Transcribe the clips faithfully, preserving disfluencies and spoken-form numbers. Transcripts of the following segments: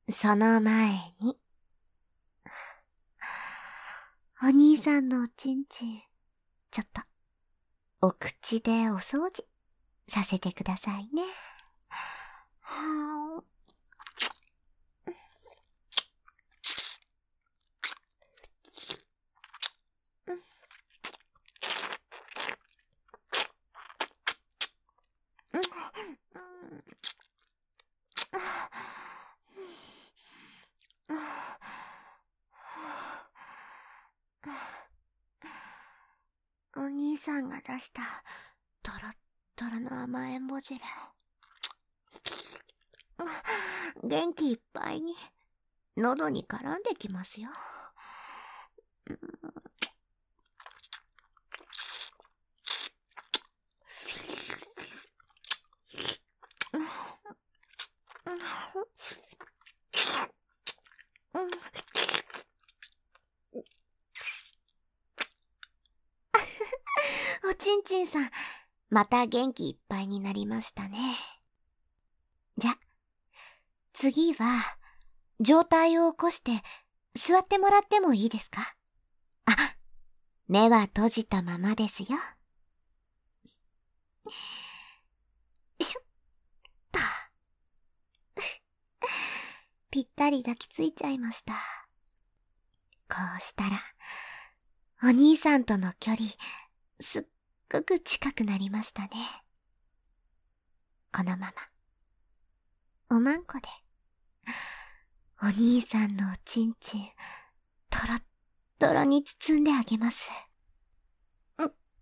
その前に。お兄さんのおちんちん、ちょっと、お口でお掃除させてくださいね。はぁ。お兄さんが出したトロットロの甘えんぼ汁、元気いっぱいに喉に絡んできますよ。おちんちんさん、また元気いっぱいになりましたね。じゃ、次は、上体を起こして座ってもらってもいいですか？あ、目は閉じたままですよ。しょっと。ぴったり抱きついちゃいました。こうしたら、お兄さんとの距離、すっごく近くなりましたね。このまま、おまんこで、お兄さんのおちんちん、とろっとろに包んであげます。ほ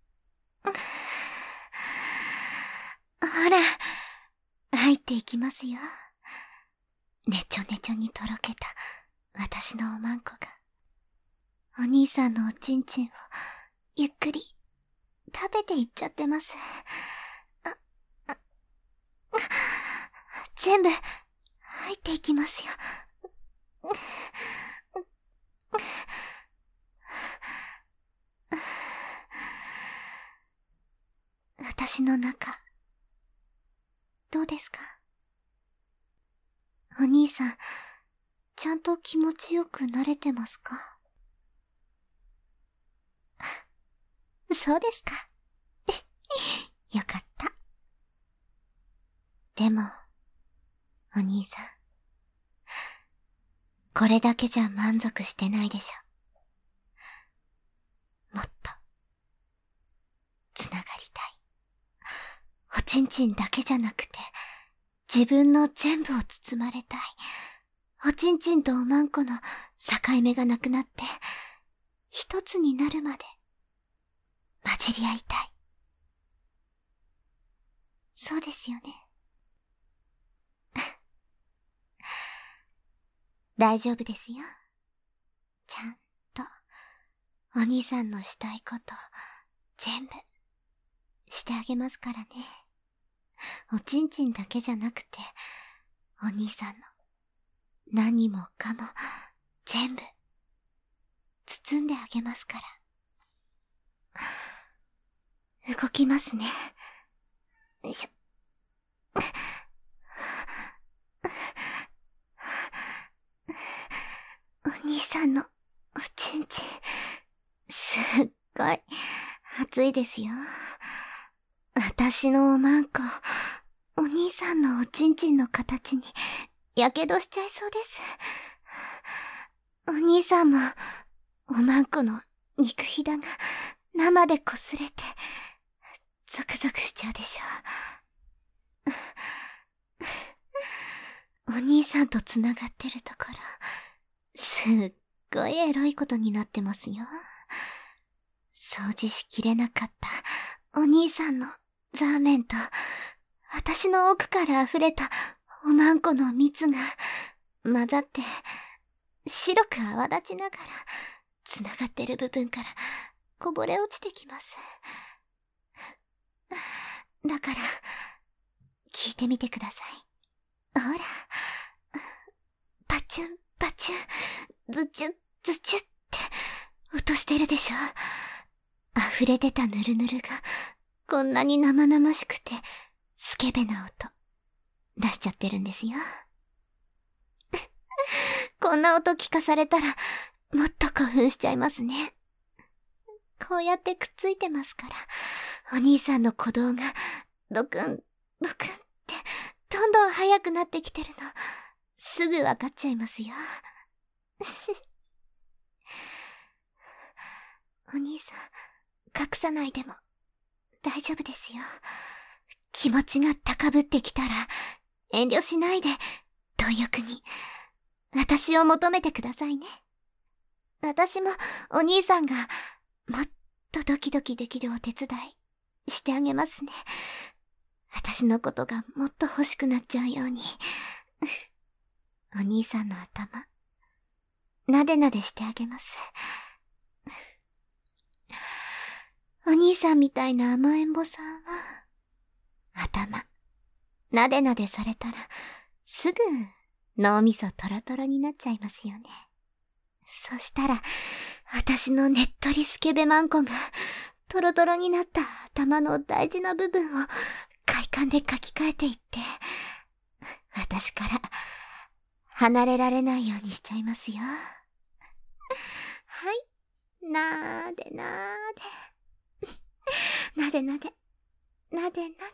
ら、入っていきますよ。ねちょねちょにとろけた、私のおまんこが、お兄さんのおちんちんを、ゆっくり、食べていっちゃってます。全部、入っていきますよ。私の中、どうですか？お兄さん、ちゃんと気持ちよく慣れてますか？そうですか。よかった。でも、お兄さん、これだけじゃ満足してないでしょ。もっと、つながりたい。おちんちんだけじゃなくて、自分の全部を包まれたい。おちんちんとおまんこの境目がなくなって、一つになるまで、混じり合いたい。そうですよね。大丈夫ですよ。ちゃんと、お兄さんのしたいこと、全部、してあげますからね。おちんちんだけじゃなくて、お兄さんの、何もかも、全部、包んであげますから。動きますね。よいしょ。お兄さんの、おちんちん、すっごい、熱いですよ。私のおまんこ、お兄さんのおちんちんの形に、やけどしちゃいそうです。お兄さんも、おまんこの肉ひだが生で擦れて、ゾクゾクしちゃうでしょ。お兄さんと繋がってるところ、すっごいエロいことになってますよ。掃除しきれなかったお兄さんのザーメンと、私の奥から溢れたおまんこの蜜が混ざって、白く泡立ちながら、繋がってる部分からこぼれ落ちてきます。だから、聞いてみてください。ほら、パチュンパチュン、ズチュッズチュッって音してるでしょ。溢れ出たヌルヌルがこんなに生々しくてスケベな音出しちゃってるんですよ。 こんな音聞かされたら、もっと興奮しちゃいますね。こうやってくっついてますから、お兄さんの鼓動が、ドクン、ドクンって、どんどん速くなってきてるの、すぐわかっちゃいますよ。お兄さん、隠さないでも、大丈夫ですよ。気持ちが高ぶってきたら、遠慮しないで、貪欲に、私を求めてくださいね。私も、お兄さんが、もっとドキドキできるお手伝い、してあげますね。私のことがもっと欲しくなっちゃうように。お兄さんの頭、なでなでしてあげます。お兄さんみたいな甘えん坊さんは、頭、なでなでされたら、すぐ脳みそトロトロになっちゃいますよね。そしたら、私のねっとりスケベマンコが、トロトロになった頭の大事な部分を快感で書き換えていって、私から離れられないようにしちゃいますよ。はい、なーでなーで。なでなで、なでなで。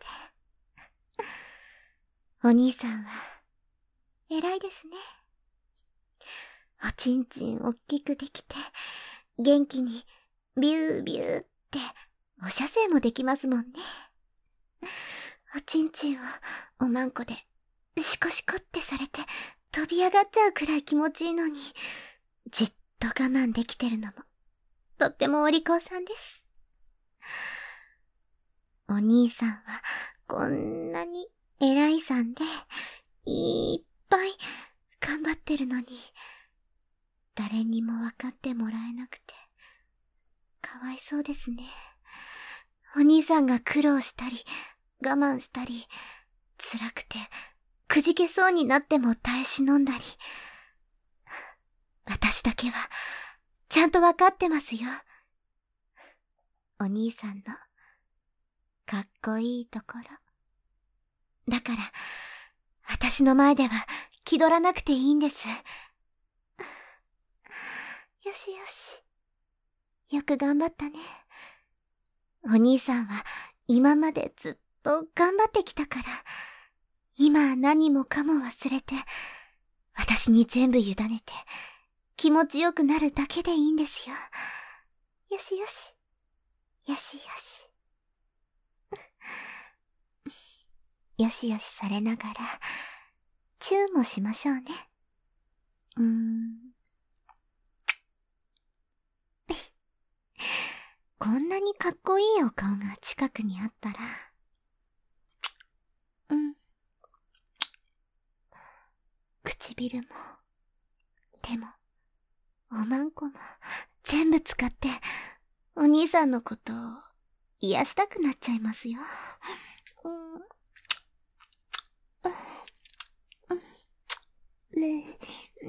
お兄さんは、偉いですね。おちんちんおっきくできて、元気にビュービューってお射精もできますもんね。おちんちんをおまんこでシコシコってされて飛び上がっちゃうくらい気持ちいいのに、じっと我慢できてるのもとってもお利口さんです。お兄さんはこんなに偉いさんでいっぱい頑張ってるのに、誰にも分かってもらえなくて、かわいそうですね。お兄さんが苦労したり、我慢したり、辛くて、くじけそうになっても耐え忍んだり。私だけは、ちゃんと分かってますよ。お兄さんの、かっこいいところ。だから、私の前では気取らなくていいんです。よしよし。よく頑張ったね。お兄さんは今までずっと頑張ってきたから、今何もかも忘れて、私に全部委ねて、気持ちよくなるだけでいいんですよ。よしよし。よしよし。よしよしされながら、チューもしましょうね。うーん。こんなにかっこいいお顔が近くにあったら、うん。唇も、手も、おまんこも、全部使って、お兄さんのことを癒したくなっちゃいますよ。うん。ねえ。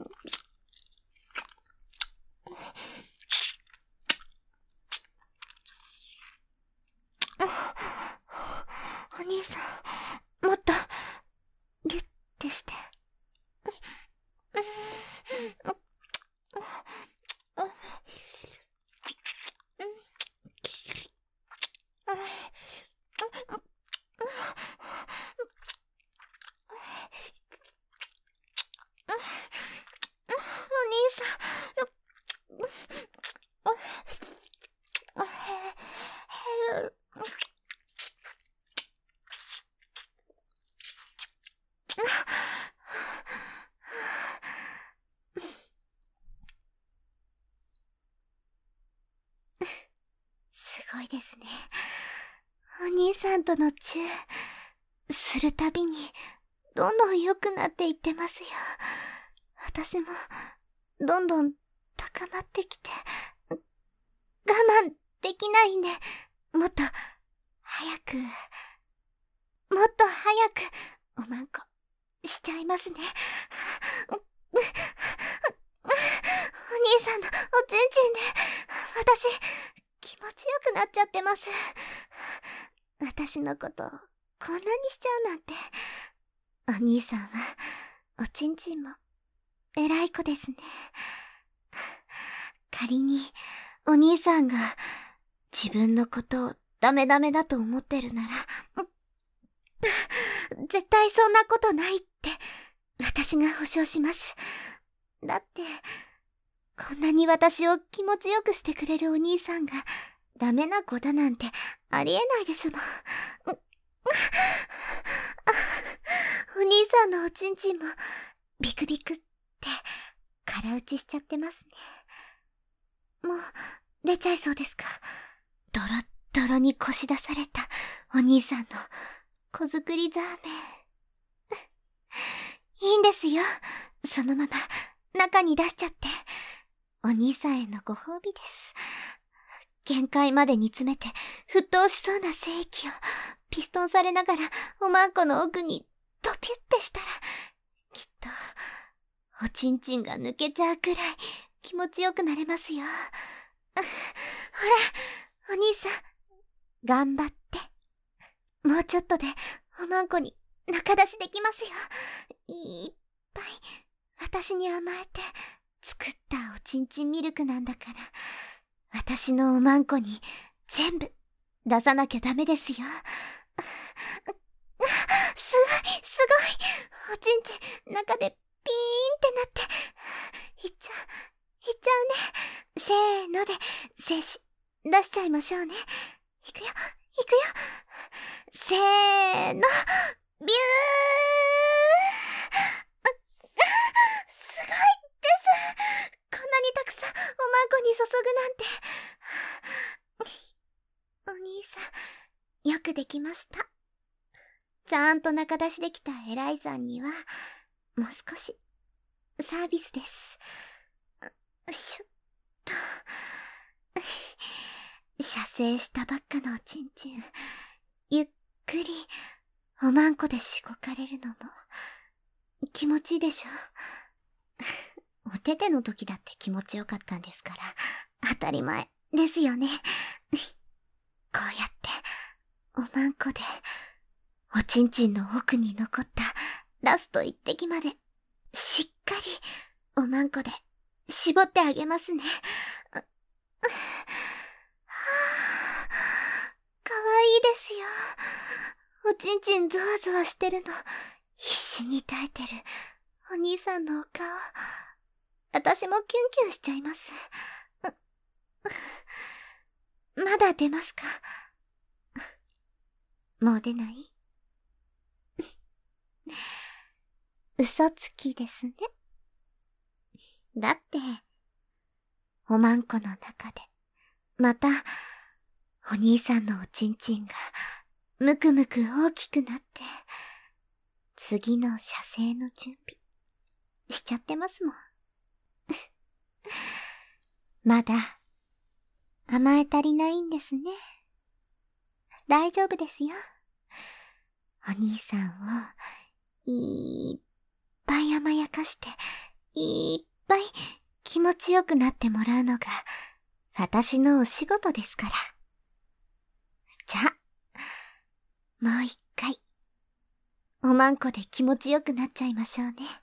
お兄さん、もっと、ギュッてして。お兄さん、すごいですね。お兄さんとのチュー、するたびに、どんどん良くなっていってますよ。私も、どんどん高まってきて、我慢できないんで、もっと、早く、もっと早く、おまんこ、しちゃいますね。お兄さんのおちんちんで、私、気持ちよくなっちゃってます。私のこと、こんなにしちゃうなんて。お兄さんは、おちんちんも、 偉い子ですね。仮に、お兄さんが、自分のことをダメダメだと思ってるなら、絶対そんなことないって、私が保証します。だって、こんなに私を気持ちよくしてくれるお兄さんが、ダメな子だなんて、ありえないですもん。お兄さんのおちんちんも、ビクビクって、空打ちしちゃってますね。もう、出ちゃいそうですか。ドロッドロにこし出された、お兄さんの、子作りザーメン。いいんですよ。そのまま、中に出しちゃって。お兄さんへのご褒美です。限界まで煮詰めて、沸騰しそうな精液を、ピストンされながら、おまんこの奥に、ドピュってしたら、きっと、おちんちんが抜けちゃうくらい、気持ちよくなれますよ。ほら、お兄さん、頑張って。もうちょっとで、おまんこに、中出しできますよ。いっぱい、私に甘えて、作ったおちんちんミルクなんだから、私のおまんこに、全部、出さなきゃダメですよ。すごい、すごい。おちんちん、中で、ピーンってなって、いっちゃう、いっちゃうね。せーので、静止、出しちゃいましょうね。いくよ、いくよ。せーの、ビューすごいです。こんなにたくさんおまんこに注ぐなんて。お兄さん、よくできました。ちゃんと中出しできたエライザンには、もう少し、サービスです。しょっと。射精したばっかのおちんちん、ゆっくり、おまんこでしごかれるのも、気持ちいいでしょ。お手手の時だって気持ちよかったんですから、当たり前ですよね。こうやって、おまんこで、おちんちんの奥に残ったラスト一滴まで、しっかり、おまんこで、絞ってあげますね。かわいいですよ。おちんちんゾワゾワしてるの、必死に耐えてる、お兄さんのお顔。私もキュンキュンしちゃいます。まだ出ますか？もう出ない？嘘つきですね。だって、おまんこの中で、また、お兄さんのおちんちんが、むくむく大きくなって、次の射精の準備、しちゃってますもん。まだ、甘え足りないんですね。大丈夫ですよ。お兄さんを、いっぱい甘やかして、いっぱい気持ちよくなってもらうのが、私のお仕事ですから。じゃあ、もう一回、おまんこで気持ちよくなっちゃいましょうね。